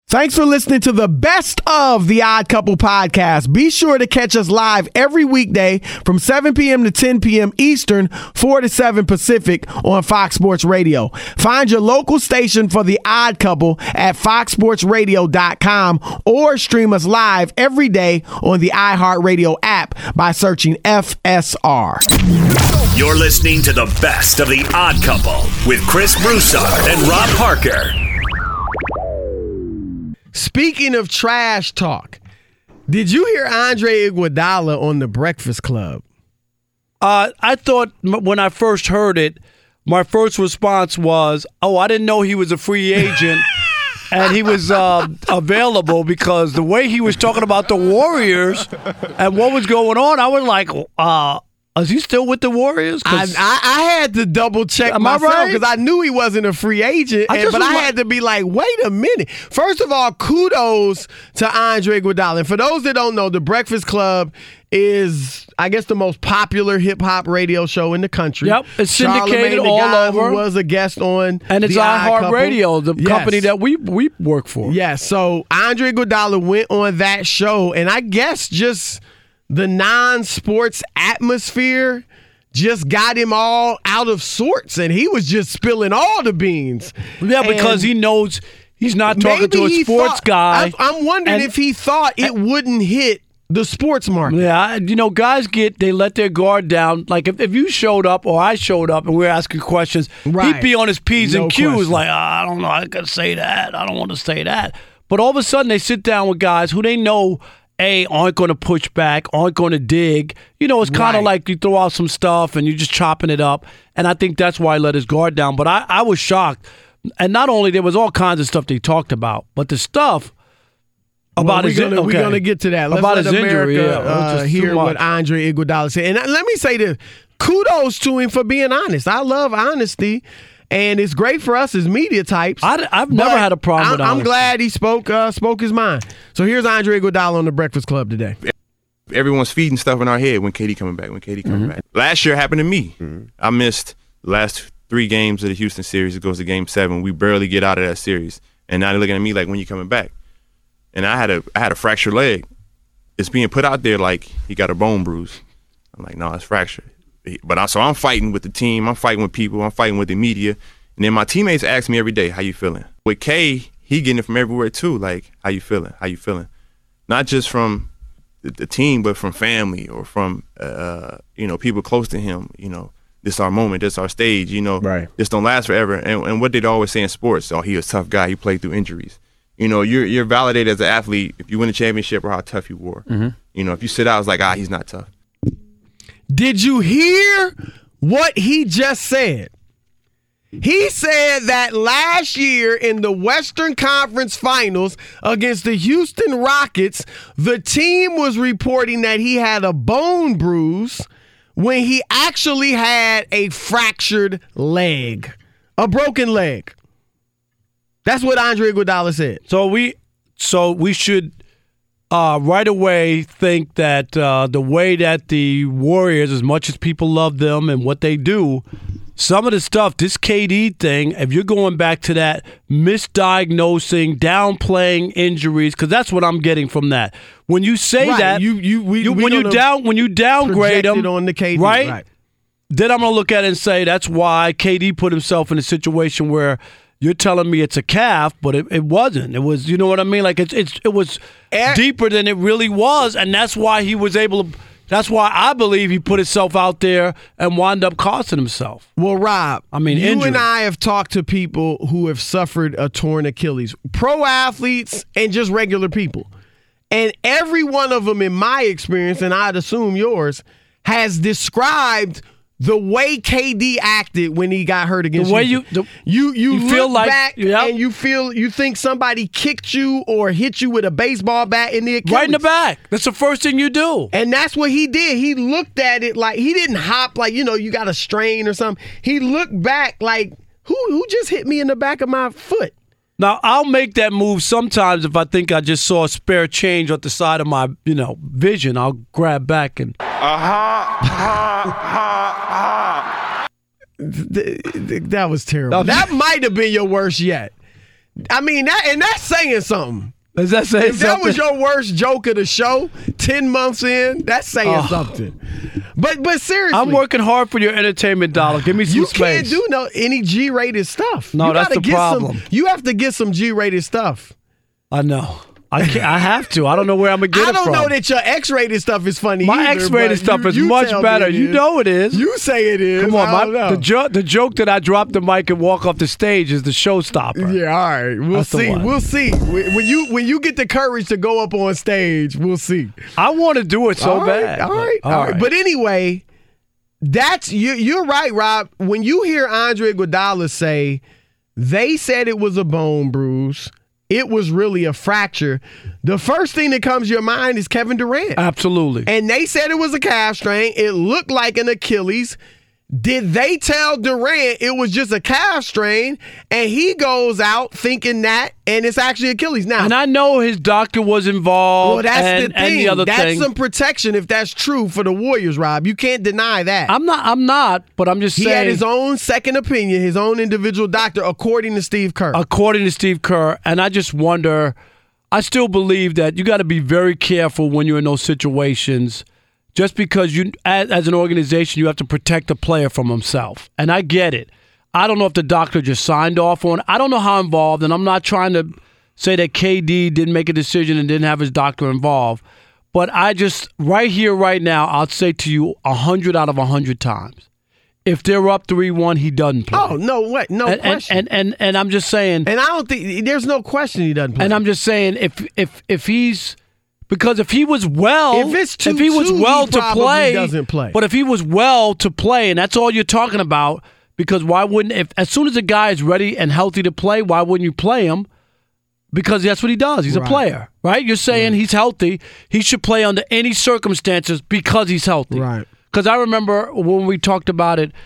Thanks for listening to the best of the Odd Couple podcast. Be sure to catch us live every weekday from 7 p.m. to 10 p.m. Eastern, 4 to 7 Pacific on Fox Sports Radio. Find your local station for the Odd Couple at foxsportsradio.com or stream us live every day on the iHeartRadio app by searching FSR. You're listening to the best of the Odd Couple with Chris Broussard and Rob Parker. Speaking of trash talk, did you hear Andre Iguodala on The Breakfast Club? I thought when I first heard it, my first response was, I didn't know he was a free agent and he was available, because the way he was talking about the Warriors and what was going on, I was like, is he still with the Warriors? I had to double check myself because I knew he wasn't a free agent, but I had to be like, wait a minute. First of all, kudos to Andre Iguodala. And for those that don't know, The Breakfast Club is, I guess, the most popular hip-hop radio show in the country. Yep, it's syndicated all over. Who was a guest on and it's iHeartRadio, the company that we work for. Yeah, so Andre Iguodala went on that show, and I guess just the non-sports atmosphere just got him all out of sorts, and he was just spilling all the beans. Yeah, because he knows he's not talking to a sports guy. I'm wondering if he thought it wouldn't hit the sports market. Yeah, guys they let their guard down. Like if you showed up or I showed up and we were asking questions, he'd be on his P's and Q's question. Like, I don't know, I could say that. I don't want to say that. But all of a sudden they sit down with guys who they know aren't going to push back, aren't going to dig. It's kind of like you throw out some stuff and you're just chopping it up. And I think that's why he let his guard down. But I was shocked. And not only there was all kinds of stuff they talked about, but the stuff about his injury. We're going to get to that. Let's about let his America injury, hear what Andre Iguodala said. And let me say this. Kudos to him for being honest. I love honesty. And it's great for us as media types. I've never had a problem with honesty. I'm glad he spoke his mind. So here's Andre Iguodala on The Breakfast Club today. Everyone's feeding stuff in our head when KD coming back, back. Last year happened to me. I missed the last 3 games of the Houston series. It goes to Game 7. We barely get out of that series. And now they're looking at me like, when you coming back? And I had a fractured leg. It's being put out there like he got a bone bruise. I'm like, no, it's fractured. But I'm fighting with the team. I'm fighting with people. I'm fighting with the media. And then my teammates ask me every day, how you feeling? With K, he getting it from everywhere too. Like, how you feeling? How you feeling? Not just from the team, but from family or from, people close to him. This is our moment. This is our stage. This don't last forever. And what did they always say in sports? Oh, he's a tough guy. He played through injuries. You're validated as an athlete if you win a championship or how tough you were. If you sit out, it's like, he's not tough. Did you hear what he just said? He said that last year in the Western Conference Finals against the Houston Rockets, the team was reporting that he had a bone bruise when he actually had a fractured leg, a broken leg. That's what Andre Iguodala said. So we should right away think that the way that the Warriors, as much as people love them and what they do, some of the stuff, this KD thing, if you're going back to that misdiagnosing, downplaying injuries, because that's what I'm getting from that. When you say that, when you downgrade them on the KD, right? Then I'm gonna look at it and say that's why KD put himself in a situation where you're telling me it's a calf, but it wasn't. It was, you know what I mean? Like it was deeper than it really was, and that's why he was able to. That's why I believe he put himself out there and wound up costing himself. Well, Rob, you injury. and I have talked to people who have suffered a torn Achilles, pro athletes and just regular people. And every one of them, in my experience, and I'd assume yours, has described the way KD acted when he got hurt against the way you you feel like back and you think somebody kicked you or hit you with a baseball bat in the Achilles. Right in the back. That's the first thing you do. And that's what he did. He looked at it like he didn't hop like, you got a strain or something. He looked back like, who just hit me in the back of my foot? Now, I'll make that move sometimes if I think I just saw a spare change at the side of my, vision. I'll grab back and... That was terrible. That might have been your worst yet. I mean, that's saying something. Does that say something? That was your worst joke of the show 10 months in, that's saying something. But seriously. I'm working hard for your entertainment dollar. Give me some space. You can't do any G-rated stuff. No, that's the problem. You have to get some G-rated stuff. I know. I have to. I don't know where I'm going to get it from. I don't know that your X-rated stuff is funny My either, X-rated stuff is much better. You know it is. You say it is. Come on. The joke that I drop the mic and walk off the stage is the showstopper. Yeah, all right. We'll see. We'll see. When you get the courage to go up on stage, we'll see. I want to do it so bad. All right. But anyway, you're right, Rob. When you hear Andre Iguodala say they said it was a bone bruise, it was really a fracture, the first thing that comes to your mind is Kevin Durant. Absolutely. And they said it was a calf strain. It looked like an Achilles. Did they tell Durant it was just a calf strain and he goes out thinking that and it's actually Achilles? Now, and I know his doctor was involved. Well, that's the thing. And the other that's some protection if that's true for the Warriors, Rob. You can't deny that. I'm not, but I'm just saying. He had his own second opinion, his own individual doctor, according to Steve Kerr. And I just wonder, I still believe that you got to be very careful when you're in those situations. Just because you, as an organization, you have to protect the player from himself. And I get it. I don't know if the doctor just signed off on it. I don't know how involved, and I'm not trying to say that KD didn't make a decision and didn't have his doctor involved. But I just, right here, right now, I'll say to you 100 out of 100 times. If they're up 3-1, he doesn't play. Oh, no way. No question. And I'm just saying. And I don't think, there's no question he doesn't play. And I'm just saying, if he's. Because if he was well, if he doesn't play. But if he was well to play, and that's all you're talking about, because why wouldn't, as soon as a guy is ready and healthy to play, why wouldn't you play him? Because that's what he does. He's a player, right? You're saying he's healthy. He should play under any circumstances because he's healthy. Right. Because I remember when we talked about it,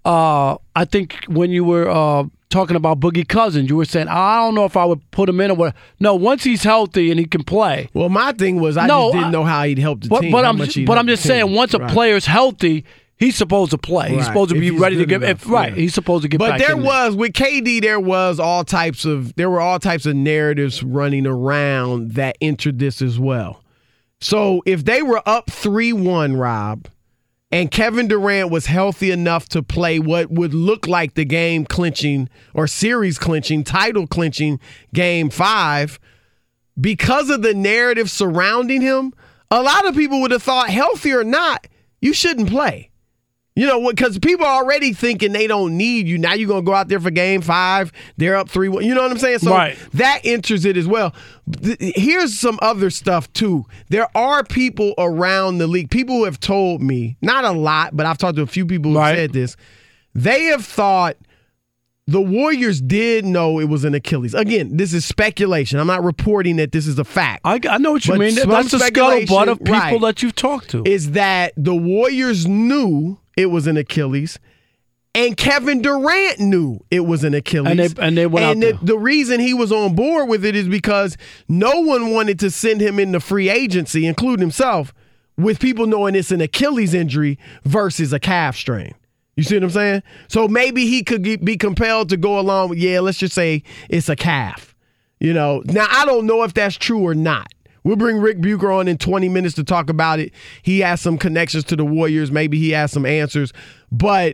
I think when you were talking about Boogie Cousins, you were saying, I don't know if I would put him in or what. No, once he's healthy and he can play. Well, my thing was just didn't know how he'd help the team. But I'm just saying, once a player's healthy, he's supposed to play. Right. He's supposed to be ready to get he's supposed to get back in. But with KD, there were all types of narratives running around that entered this as well. So if they were up 3-1, Rob, and Kevin Durant was healthy enough to play what would look like the game clinching or series clinching, title clinching Game 5, because of the narrative surrounding him, a lot of people would have thought, healthy or not, you shouldn't play. You know, because people are already thinking they don't need you. Now you're going to go out there for Game 5. They're up 3-1. You know what I'm saying? So that enters it as well. Here's some other stuff, too. There are people around the league, people who have told me, not a lot, but I've talked to a few people who have said this. They have thought the Warriors did know it was an Achilles. Again, this is speculation. I'm not reporting that this is a fact. I know what you mean. That's the scuttlebutt of people that you've talked to. Is that the Warriors knew it was an Achilles, and Kevin Durant knew it was an Achilles. And they went out there. The reason he was on board with it is because no one wanted to send him into free agency, including himself, with people knowing it's an Achilles injury versus a calf strain. You see what I'm saying? So maybe he could be compelled to go along with, let's just say it's a calf. You know, now I don't know if that's true or not. We'll bring Rick Bucher on in 20 minutes to talk about it. He has some connections to the Warriors. Maybe he has some answers. But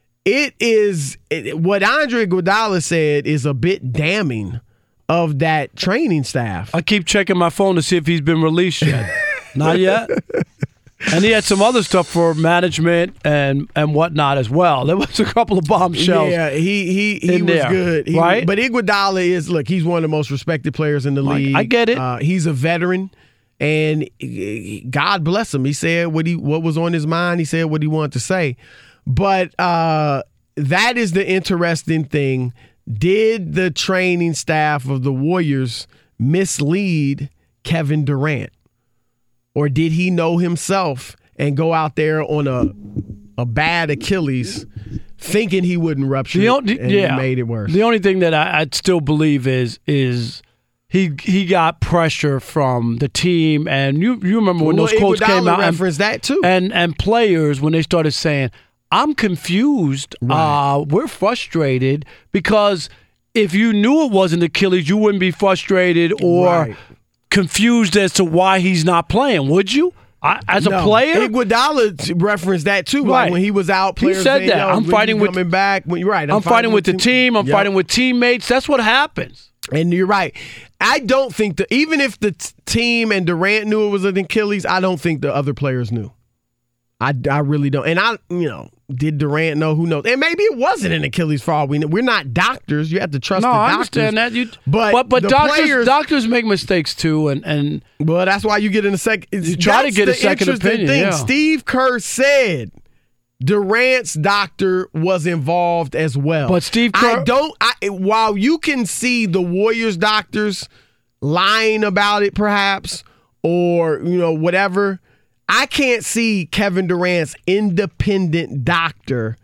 what Andre Iguodala said is a bit damning of that training staff. I keep checking my phone to see if he's been released yet. Not yet. And he had some other stuff for management and whatnot as well. There was a couple of bombshells. Yeah, he was good. Right? But Iguodala he's one of the most respected players in the league. I get it. He's a veteran, and God bless him. He said what was on his mind. He said what he wanted to say. But that is the interesting thing. Did the training staff of the Warriors mislead Kevin Durant? Or did he know himself and go out there on a bad Achilles thinking he wouldn't rupture it and made it worse? The only thing that I still believe is he got pressure from the team. And you remember when those quotes came out. Referenced that too. And players, when they started saying, I'm confused, we're frustrated because if you knew it wasn't Achilles, you wouldn't be frustrated or confused as to why he's not playing, would you? As a player, Iguodala referenced that too. Like when he was out, players he said saying, that. I'm fighting with coming back. I'm fighting with the team. I'm fighting with teammates. That's what happens. And you're right. I don't think even if the team and Durant knew it was an Achilles, I don't think the other players knew. I really don't. And did Durant know? Who knows? And maybe it wasn't an Achilles for all we know. We're not doctors. You have to trust the doctors. I understand that. But doctors make mistakes too, and well, that's why you get in a second. You try to get a second opinion. Yeah. Steve Kerr said Durant's doctor was involved as well. But Steve Kerr, while you can see the Warriors doctors lying about it, perhaps, or whatever. I can't see Kevin Durant's independent doctor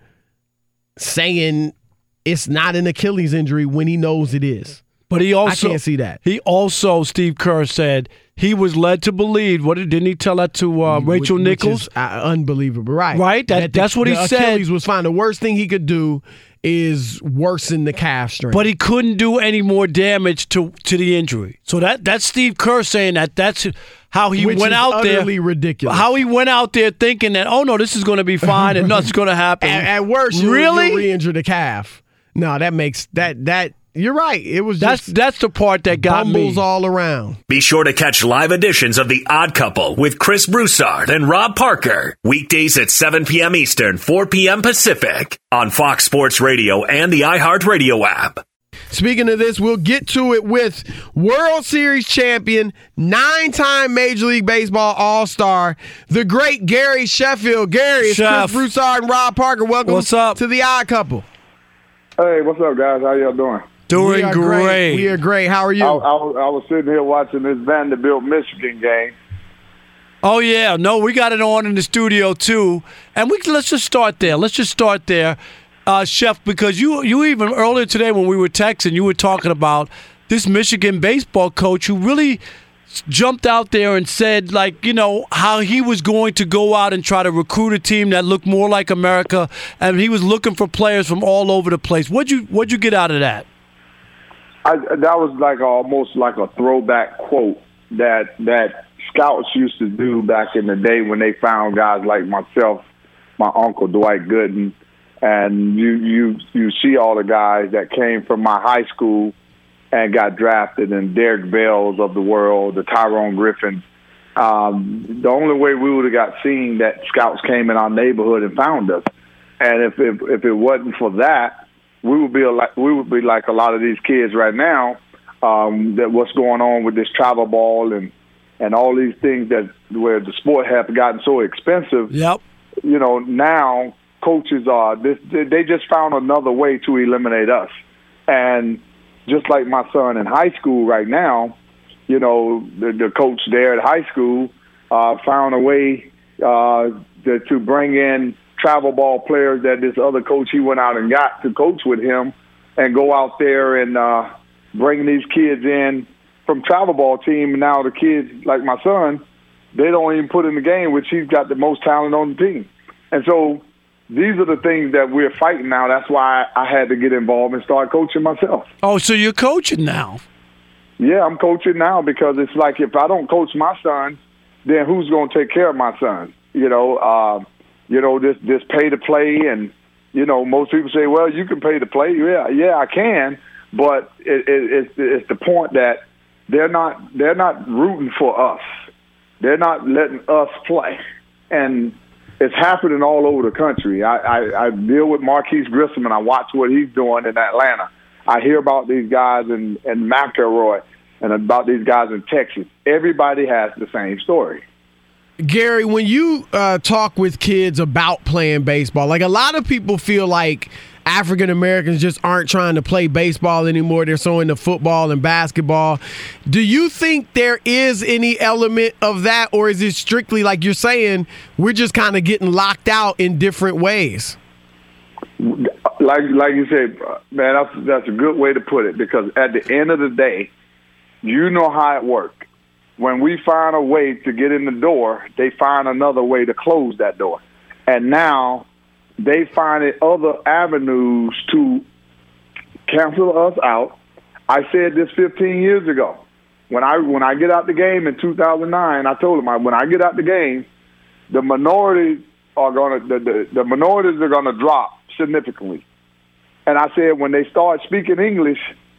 saying it's not an Achilles injury when he knows it is. But I can't see that. He also, Steve Kerr said, he was led to believe. Didn't he tell that to Rachel Nichols? Which is unbelievable, right? Right. That's what he said. Achilles was fine. The worst thing he could do is worsen the calf strain. But he couldn't do any more damage to the injury. So that's Steve Kerr saying that's how he went out there. Utterly ridiculous. How he went out there thinking that, oh no, this is going to be fine and nothing's going to happen. At worst, you'll re-injure the calf. No, that makes that. You're right. It was that's the part that got me. Bumbles all around. Be sure to catch live editions of The Odd Couple with Chris Broussard and Rob Parker. Weekdays at 7 p.m. Eastern, 4 p.m. Pacific on Fox Sports Radio and the iHeartRadio app. Speaking of this, we'll get to it with World Series champion, 9-time Major League Baseball All-Star, the great Gary Sheffield. Gary, it's Chris Broussard and Rob Parker. Welcome to The Odd Couple. Hey, what's up, guys? How y'all doing? Doing great. We are great. How are you? I was sitting here watching this Vanderbilt, Michigan game. Oh, yeah. No, we got it on in the studio, too. And let's just start there. Chef, because you even earlier today when we were texting, you were talking about this Michigan baseball coach who really jumped out there and said, how he was going to go out and try to recruit a team that looked more like America, and he was looking for players from all over the place. What'd you get out of that? That was almost like a throwback quote that scouts used to do back in the day when they found guys like myself, my uncle Dwight Gooden, and you see all the guys that came from my high school and got drafted, and Derek Bells of the world, the Tyrone Griffin. The only way we would have got seen that scouts came in our neighborhood and found us, and if it wasn't for that, we would be like a lot of these kids right now. That what's going on with this travel ball and all these things where the sport have gotten so expensive. Yep. Now coaches they just found another way to eliminate us. And just like my son in high school right now, the coach there at high school found a way to bring in travel ball players that this other coach he went out and got to coach with him and go out there and bring these kids in from travel ball team. And now the kids, like my son, they don't even put in the game, which he's got the most talent on the team. And so these are the things that we're fighting now. That's why I had to get involved and start coaching myself. Oh, so you're coaching now? Yeah, I'm coaching now because it's like if I don't coach my son, then who's going to take care of my son? This pay to play, and most people say, well, you can pay to play. Yeah, I can, but it's the point that they're not rooting for us. They're not letting us play, and it's happening all over the country. I deal with Marquise Grissom, and I watch what he's doing in Atlanta. I hear about these guys in McElroy and about these guys in Texas. Everybody has the same story. Gary, when you talk with kids about playing baseball, like a lot of people feel like African Americans just aren't trying to play baseball anymore. They're so into football and basketball. Do you think there is any element of that, or is it strictly like you're saying, we're just kind of getting locked out in different ways? Like you said, man, that's a good way to put it, because at the end of the day, you know how it works. When we find a way to get in the door, they find another way to close that door. And now they find other avenues to cancel us out. I said this 15 years ago. When I get out the game in 2009, I told them when I get out the game, the minorities are gonna drop significantly. And I said when they start speaking English,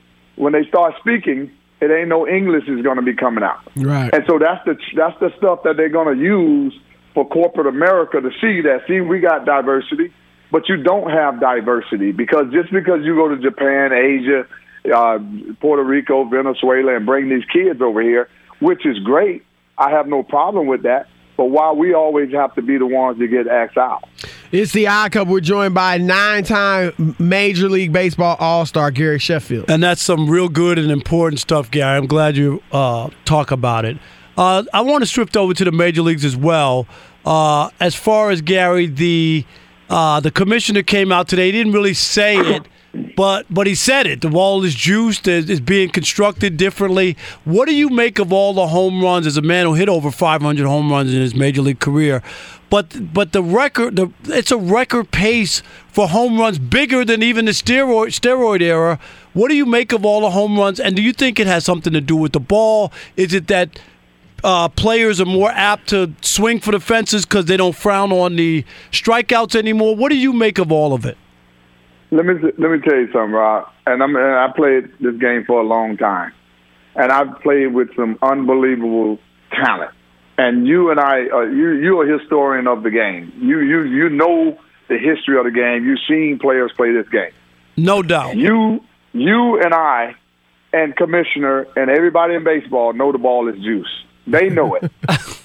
it ain't no English is gonna be coming out. Right. And so that's the stuff that they're gonna use for corporate America to see we got diversity, but you don't have diversity because just because you go to Japan, Asia, Puerto Rico, Venezuela, and bring these kids over here, which is great. I have no problem with that. But why we always have to be the ones that get asked out? It's the Odd Couple. We're joined by 9-time Major League Baseball All-Star Gary Sheffield. And that's some real good and important stuff, Gary. I'm glad you talk about it. I want to shift over to the major leagues as well. As far as, Gary, the commissioner came out today. He didn't really say it, but he said it. The ball is juiced, is being constructed differently. What do you make of all the home runs as a man who hit over 500 home runs in his major league career? But the record, it's a record pace for home runs bigger than even the steroid era. What do you make of all the home runs? And do you think it has something to do with the ball? Is it that players are more apt to swing for the fences because they don't frown on the strikeouts anymore? What do you make of all of it? Let me tell you something, Rob. And I played this game for a long time, and I've played with some unbelievable talent. And you and I, you're a historian of the game. You know the history of the game. You've seen players play this game. No doubt. You and I, and Commissioner and everybody in baseball know the ball is juice. They know it.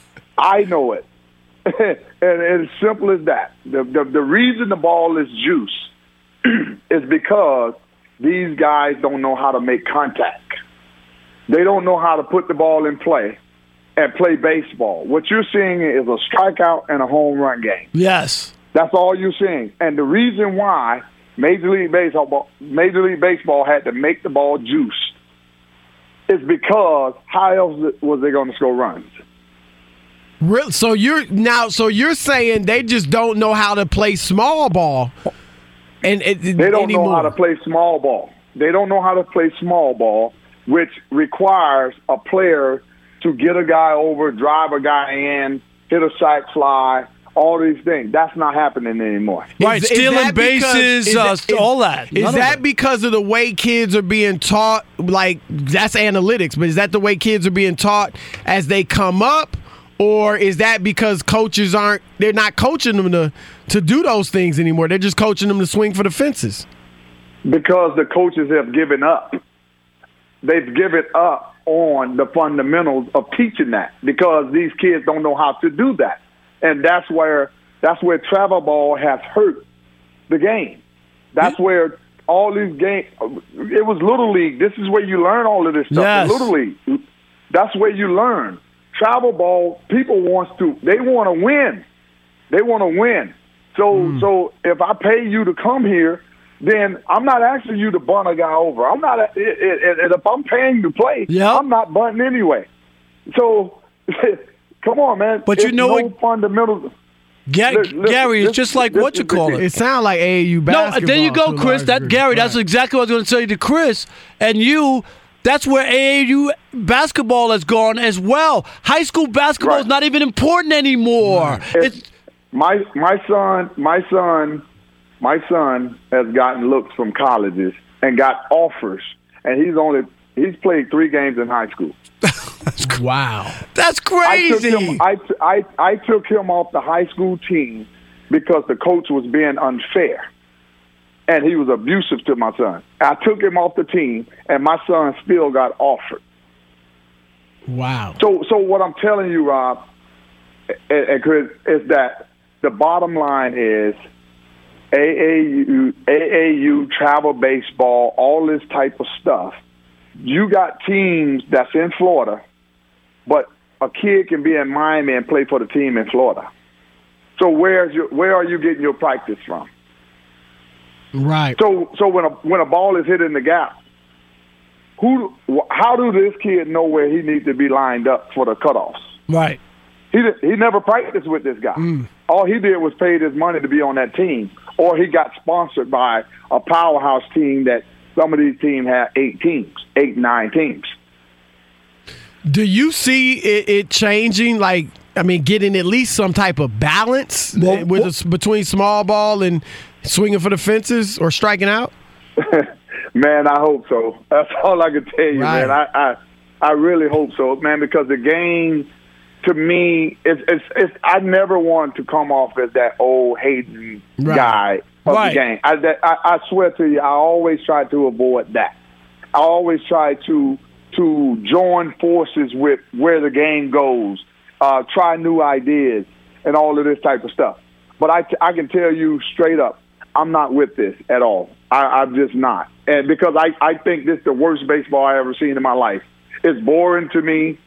I know it. And it's simple as that. The reason the ball is juice is because these guys don't know how to make contact. They don't know how to put the ball in play and play baseball. What you're seeing is a strikeout and a home run game. Yes. That's all you're seeing. And the reason why Major League Baseball had to make the ball juice is because how else was they going to score runs? Really? So you're saying they just don't know how to play small ball. And they don't know how to play small ball. They don't know how to play small ball, which requires a player to get a guy over, drive a guy in, hit a sac fly, all these things. That's not happening anymore. Right, stealing bases, all that. Is that because of the way kids are being taught? Like, that's analytics, but is that the way kids are being taught as they come up? Or is that because coaches they're not coaching them to do those things anymore? They're just coaching them to swing for the fences. Because the coaches have given up. They've given up on the fundamentals of teaching that because these kids don't know how to do that. And that's where travel ball has hurt the game. That's where all these games, it was Little League. This is where you learn all of this stuff. Yes. Little League. That's where you learn. Travel ball, people they want to win. They want to win. So if I pay you to come here, then I'm not asking you to bunt a guy over. I'm not. And if I'm paying to play, I'm not bunting anyway. So come on, man. But you know what? Fundamentals. Gary, it's just like what you call it. It sounds like AAU basketball. No, there you go, Chris. Gary, that's exactly what I was going to say to Chris and you. That's where AAU basketball has gone as well. High school basketball is not even important anymore. My son has gotten looks from colleges and got offers, and he's played 3 games in high school. Wow, that's crazy. I took him off the high school team because the coach was being unfair. And he was abusive to my son. I took him off the team, and my son still got offered. Wow. So what I'm telling you, Rob, and Chris, is that the bottom line is AAU, travel baseball, all this type of stuff. You got teams that's in Florida, but a kid can be in Miami and play for the team in Florida. So where are you getting your practice from? Right. So when a ball is hit in the gap, how do this kid know where he needs to be lined up for the cutoffs? Right. He never practiced with this guy. All he did was paid his money to be on that team, or he got sponsored by a powerhouse team that some of these teams have 8, 9 teams. Do you see it changing? Like, I mean, getting at least some type of balance between small ball and swinging for the fences or striking out? Man, I hope so. That's all I can tell you, right. man. I really hope so, man, because the game, to me, it's I never want to come off as that old hating guy of the game. I swear to you, I always try to avoid that. I always try to join forces with where the game goes, try new ideas, and all of this type of stuff. But I can tell you straight up, I'm not with this at all. I'm just not. And because I think this is the worst baseball I ever seen in my life. It's boring to me.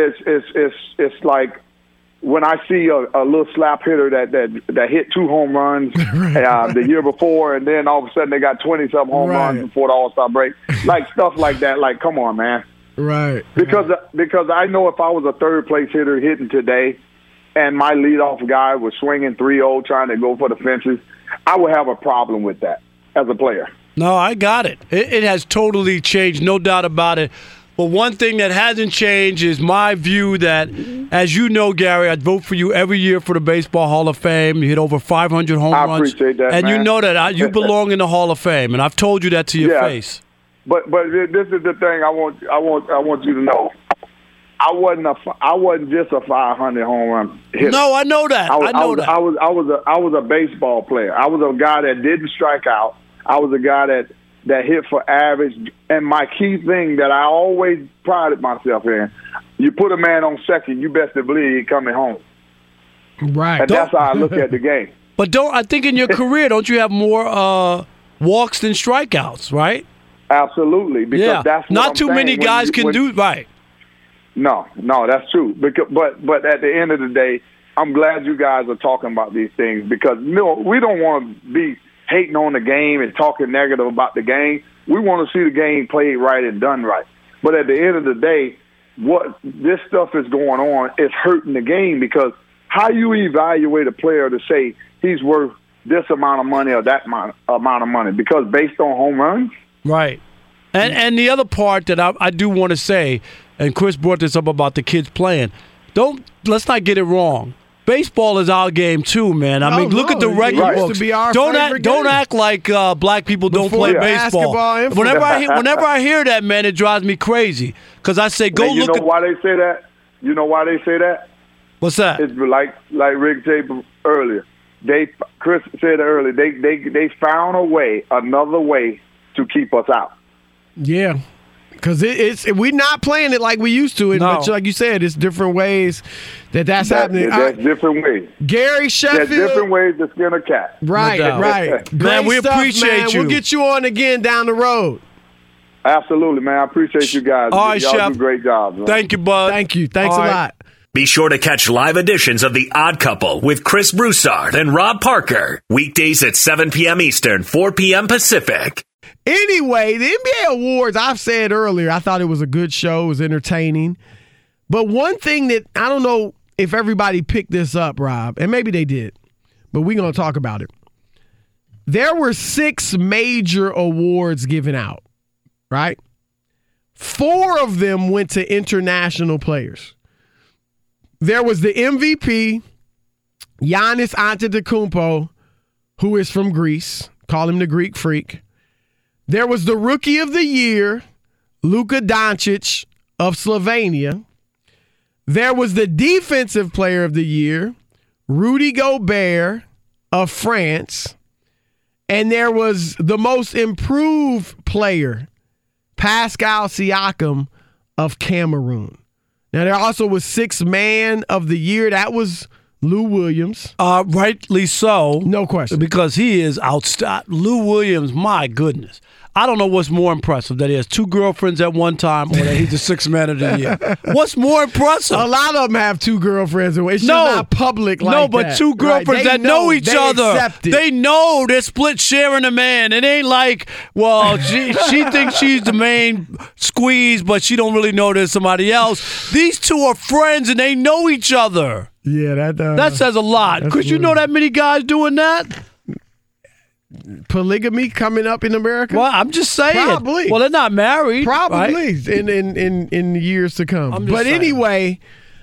It's like when I see a little slap hitter that hit 2 home runs the year before, and then all of a sudden they got 20-something home runs before the All-Star break. Like stuff like that. Like, come on, man. Right. Because I know if I was a third-place hitter hitting today and my leadoff guy was swinging 3-0 trying to go for the fences, I would have a problem with that as a player. No, I got it. It has totally changed, no doubt about it. But one thing that hasn't changed is my view that, as you know, Gary, I'd vote for you every year for the Baseball Hall of Fame. You hit over 500 home runs. I appreciate that, and man. you know that you belong in the Hall of Fame, and I've told you that to your face. But this is the thing I want you to know. I wasn't just a 500 home run hitter. No, I know that. I know that. I was a baseball player. I was a guy that didn't strike out. I was a guy that hit for average. And my key thing that I always prided myself in, you put a man on second, you best to believe he's coming home. Right. And that's how I look at the game. But I think in your career, don't you have more walks than strikeouts, right? Absolutely. Because that's what not too many guys can do right. No, that's true. But at the end of the day, I'm glad you guys are talking about these things because we don't want to be hating on the game and talking negative about the game. We want to see the game played right and done right. But at the end of the day, what this stuff is going on is hurting the game because how you evaluate a player to say he's worth this amount of money or that amount of money because based on home runs? Right. And the other part that I do want to say, and Chris brought this up about the kids playing, let's not get it wrong. Baseball is our game too, man. I mean, look at the record books. Don't act like black people don't play baseball. Whenever I hear that, man, it drives me crazy. Because I say, go look at. You know why they say that? You know why they say that? What's that? It's like Rick said earlier. Chris said earlier. They found another way to keep us out. Yeah. Because we're not playing it like we used to. But like you said, it's different ways that's happening. There's different ways. Gary Sheffield. There's different ways to skin a cat. Right. Man, we appreciate you. We'll get you on again down the road. Absolutely, man. I appreciate you guys. All right, Y'all Chef. do great jobs, man. Thank you, bud. Thank you. Thanks a lot. Be sure to catch live editions of The Odd Couple with Chris Broussard and Rob Parker. Weekdays at 7 p.m. Eastern, 4 p.m. Pacific. Anyway, the NBA Awards, I've said earlier, I thought it was a good show. It was entertaining. But one thing that I don't know if everybody picked this up, Rob, and maybe they did, but we're going to talk about it. There were 6 major awards given out, right? 4 of them went to international players. There was the MVP, Giannis Antetokounmpo, who is from Greece. Call him the Greek Freak. There was the Rookie of the Year, Luka Doncic of Slovenia. There was the Defensive Player of the Year, Rudy Gobert of France. And there was the Most Improved Player, Pascal Siakam of Cameroon. Now, there also was Sixth Man of the Year. That was Lou Williams. Rightly so. No question. Because he is outstanding. Lou Williams, my goodness. I don't know what's more impressive, that he has 2 girlfriends at one time or that he's the 6th man of the year. What's more impressive? A lot of them have 2 girlfriends. It's not public like that. No, but 2 girlfriends that know each other. They know they're split sharing a man. It ain't like, well, she thinks she's the main squeeze, but she don't really know there's somebody else. These 2 are friends and they know each other. Yeah, that says a lot. Could you know that many guys doing that? polygamy coming up in America? Well, I'm just saying. Probably. Well, they're not married. Probably right? in years to come. But saying. anyway,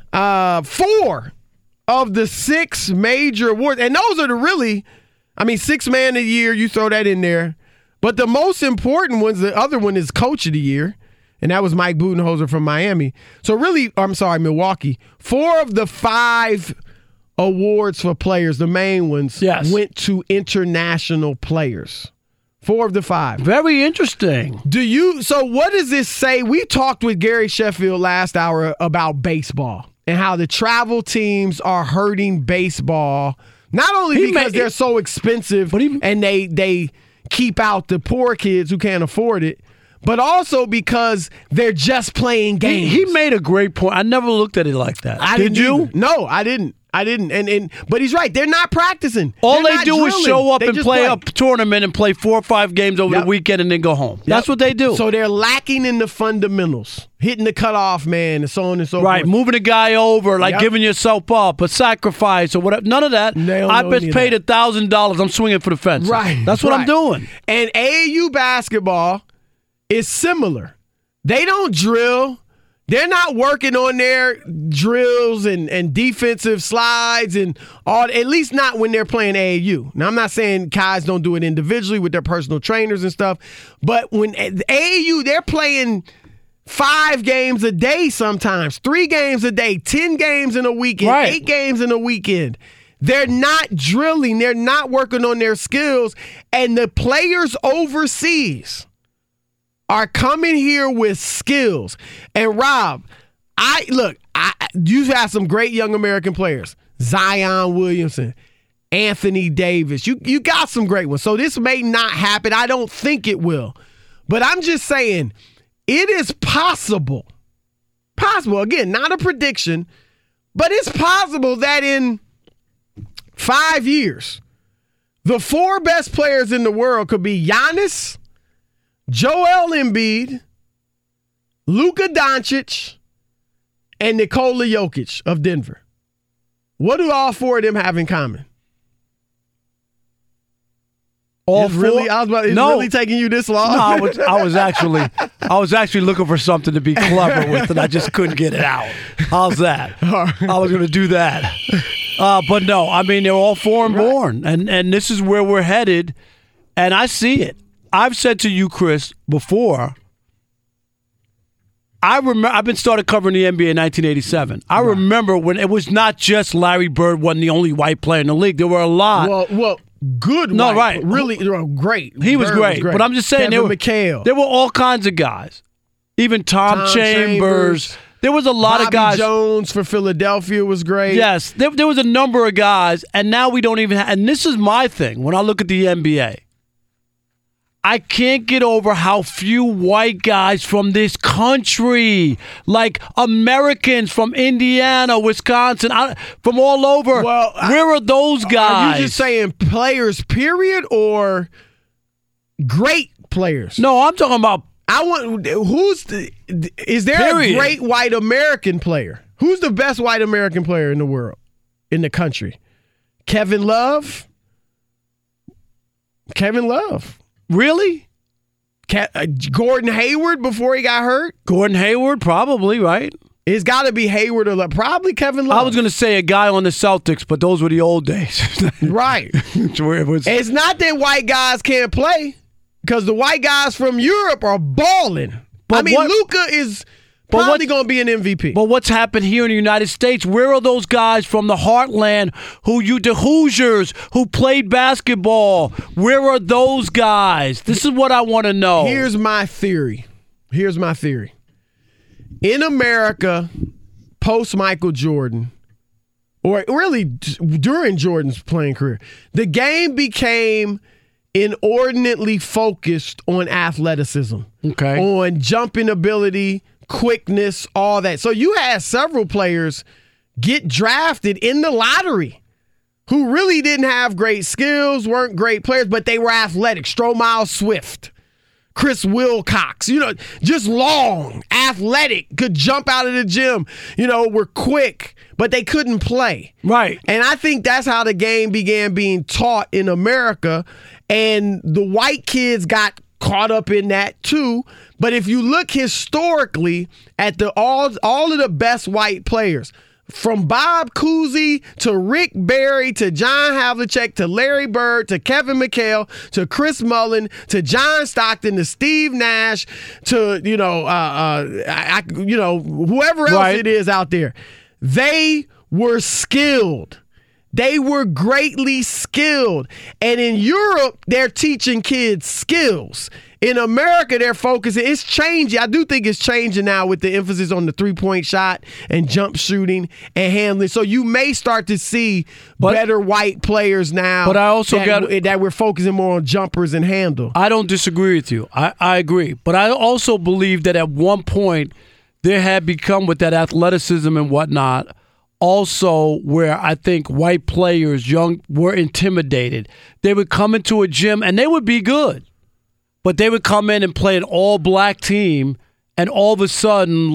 4 of the 6 major awards, and those are the really, 6 Man of the Year, you throw that in there. But the most important ones, the other one is Coach of the Year, and that was Mike Budenholzer from Miami. So really, Milwaukee. 4 of the 5 awards for players, the main ones, went to international players. 4 of the 5. Very interesting. So what does this say? We talked with Gary Sheffield last hour about baseball and how the travel teams are hurting baseball, not only because they're so expensive and they keep out the poor kids who can't afford it, but also because they're just playing games. He made a great point. I never looked at it like that. Did you? Either. No, I didn't. But he's right. They're not practicing. All they do is show up and play a tournament and play 4 or 5 games over the weekend and then go home. That's what they do. So they're lacking in the fundamentals, hitting the cutoff man, and so on and so forth. Right, moving a guy over, giving yourself up, a sacrifice or whatever. None of that. I just paid $1,000. I'm swinging for the fence. Right. That's what I'm doing. And AAU basketball is similar. They don't drill. They're not working on their drills and defensive slides and all, at least not when they're playing AAU. Now, I'm not saying guys don't do it individually with their personal trainers and stuff, but when AAU, they're playing 5 games a day sometimes, 3 games a day, 10 games in a weekend, 8 games in a weekend. They're not drilling. They're not working on their skills. And the players overseas are coming here with skills. And Rob, you've had some great young American players. Zion Williamson, Anthony Davis. You got some great ones. So this may not happen. I don't think it will. But I'm just saying, it is possible. Possible. Again, not a prediction, but it's possible that in 5 years, the 4 best players in the world could be Giannis, Joel Embiid, Luka Doncic, and Nikola Jokic of Denver. What do all 4 of them have in common? All 4? Really taking you this long? No, I was actually looking for something to be clever with, and I just couldn't get it out. How's that? I was going to do that. But no, they're all foreign born, and this is where we're headed, and I see it. I've said to you, Chris, before, I've been started covering the NBA in 1987. I remember when it was not just Larry Bird wasn't the only white player in the league. There were a lot. Well, good. No, white, right. Really great. He was great. But I'm just saying, McHale. There were all kinds of guys. Even Tom Chambers. There was a lot of guys. Bobby Jones for Philadelphia was great. Yes, there was a number of guys, and now we don't even have. And this is my thing when I look at the NBA. I can't get over how few white guys from this country, like Americans from Indiana, Wisconsin, from all over. Well, where are those guys? Are you just saying players, period, or great players? No, I'm talking about. Is there period. A great white American player? Who's the best white American player in the world, in the country? Kevin Love? Really? Gordon Hayward before he got hurt? Gordon Hayward, probably, right? It's got to be Hayward or probably Kevin Love. I was going to say a guy on the Celtics, but those were the old days. Right. It's not that white guys can't play, because the white guys from Europe are balling. Luka is probably going to be an MVP. But what's happened here in the United States? Where are those guys from the heartland the Hoosiers who played basketball? Where are those guys? This is what I want to know. Here's my theory. In America, post Michael Jordan, or really during Jordan's playing career, the game became inordinately focused on athleticism. Okay. On jumping ability, quickness, all that. So you had several players get drafted in the lottery who really didn't have great skills, weren't great players, but they were athletic. Stromile Swift, Chris Wilcox, just long, athletic, could jump out of the gym, were quick, but they couldn't play. Right. And I think that's how the game began being taught in America, and the white kids got caught up in that too. But if you look historically at all of the best white players, from Bob Cousy to Rick Barry to John Havlicek to Larry Bird to Kevin McHale to Chris Mullin to John Stockton to Steve Nash to whoever else it is out there, they were skilled. They were greatly skilled. And in Europe, they're teaching kids skills. In America, they're focusing. It's changing. I do think it's changing now with the emphasis on the three-point shot and jump shooting and handling. So you may start to see better white players now. But I also that we're focusing more on jumpers and handle. I don't disagree with you. I agree. But I also believe that at one point there had become, with that athleticism and whatnot, also where I think white players, young, were intimidated. They would come into a gym and they would be good, but they would come in and play an all-black team, and all of a sudden,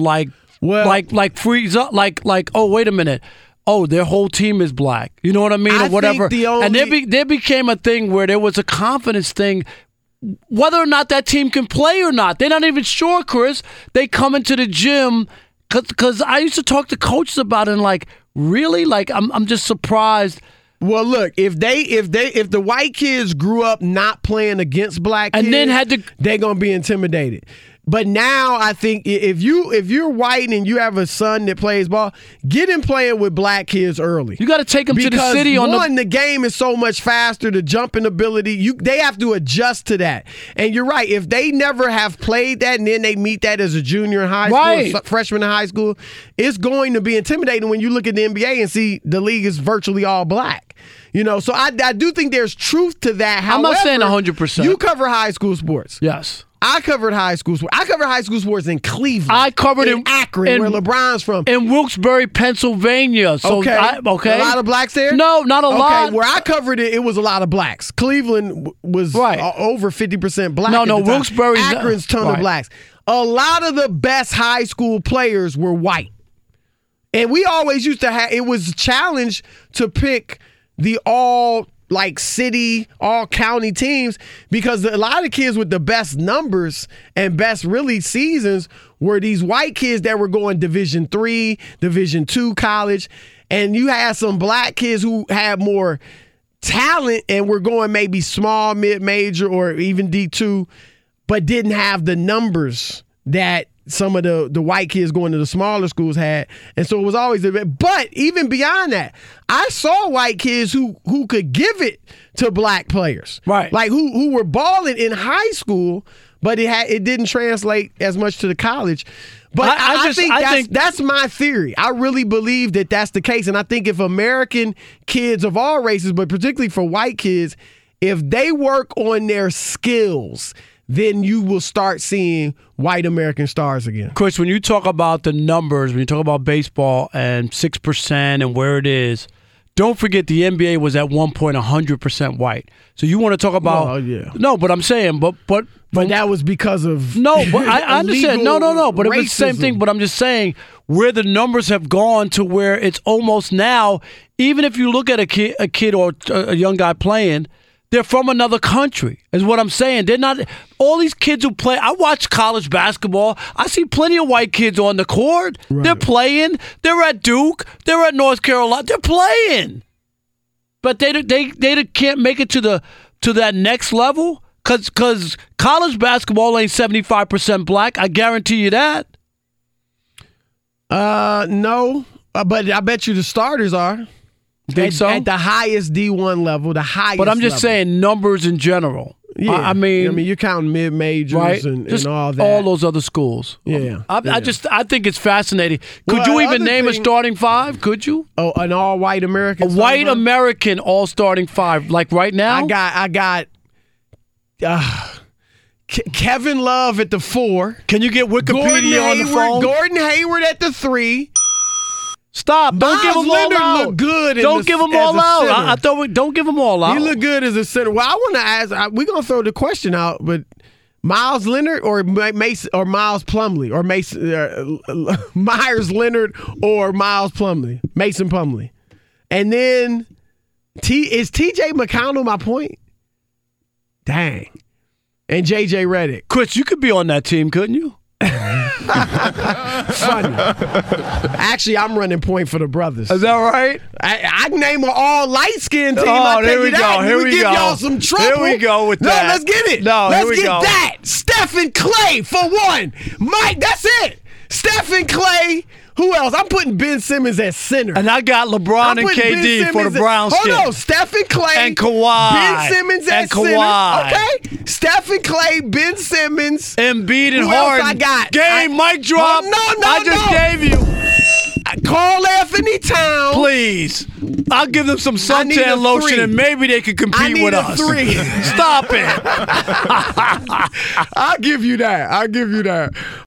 freeze up, oh, wait a minute. Oh, their whole team is black. You know what I mean? Or whatever. And there became a thing where there was a confidence thing, whether or not that team can play or not. They're not even sure, Chris. They come into the gym. Because I used to talk to coaches about it, and really? I'm just surprised. Well, look, if the white kids grew up not playing against black kids, and then they're gonna be intimidated. But now I think if you're white and you have a son that plays ball, get him playing with black kids early. You got to take them to the city. The game is so much faster. The jumping ability, they have to adjust to that. And you're right. If they never have played that and then they meet that as a junior in high school, freshman in high school, it's going to be intimidating when you look at the NBA and see the league is virtually all black. So I do think there's truth to that. However, I'm not saying 100%. You cover high school sports. Yes. I covered high school sports. I covered high school sports in Cleveland. I covered in Akron, where LeBron's from. In Wilkes-Barre, Pennsylvania. So okay. A lot of blacks there? No, not a lot. Okay, where I covered it, it was a lot of blacks. Cleveland was over 50% black. No, Wilkes-Barre's Akron's ton of blacks. A lot of the best high school players were white. And we always used to have, it was a challenge to pick the city, all county teams, because a lot of kids with the best numbers and best really seasons were these white kids that were going Division III, Division II college. And you had some black kids who had more talent and were going maybe small, mid-major, or even D2, but didn't have the numbers that some of the white kids going to the smaller schools had. And so it was always but even beyond that, I saw white kids who could give it to black players. Right. Who were balling in high school, but it didn't translate as much to the college. But I think that's my theory. I really believe that that's the case. And I think if American kids of all races, but particularly for white kids, if they work on their skills, then you will start seeing white American stars again. Chris, when you talk about the numbers, when you talk about baseball and 6% and where it is, don't forget the NBA was at one point 100% white. So you want to talk about... Oh, yeah. No, but I'm saying, but that was because of... No, but I understand. No. But it was the same thing. But I'm just saying where the numbers have gone to where it's almost now, even if you look at a kid or a young guy playing, they're from another country, is what I'm saying. They're not all these kids who play. I watch college basketball. I see plenty of white kids on the court. Right. They're playing. They're at Duke. They're at North Carolina. They're playing, but they can't make it to that next level because college basketball ain't 75% black. I guarantee you that. No, but I bet you the starters are. Think so? At the highest D1 level, the highest. But I'm just saying numbers in general. Yeah, I mean, you're counting mid-majors, right? and all that. All those other schools. Yeah. I think it's fascinating. Could you even name a starting five? Could you? Oh, an all-white American. A white American all-starting five, like right now. I got. Kevin Love at the 4. Can you get Wikipedia on the phone? Gordon Hayward at the 3. Stop! Don't give them all out. Look good. Don't give them all out. I thought don't give them all out. He look good as a center. Well, I want to ask. We're gonna throw the question out, but Miles Leonard or Mason or Miles Plumlee or Mason Myers Leonard or Miles Plumlee, Mason Plumlee, and then is T.J. McConnell my point? Dang, and J.J. Redick. Chris, you could be on that team, couldn't you? Funny. Actually, I'm running point for the brothers. Is that right? I can name an all light skinned team. Oh, there we go. Here we give go. Y'all some trouble. Here we go with that. No, let's get it. No, let's here we get go. that. Stephen Clay for one. Mike, that's it. Stephen Clay. Who else? I'm putting Ben Simmons at center. And I got LeBron and KD for the Browns. Hold on, Stephen Clay and Kawhi. Ben Simmons at center. Okay, Stephen Clay, Ben Simmons, Embiid and Who Harden. Else I got? Game, mic drop. No, I just gave you. Carl Anthony Towns. Please. I'll give them some suntan lotion and maybe they could compete with us. Three. Stop it. I'll give you that.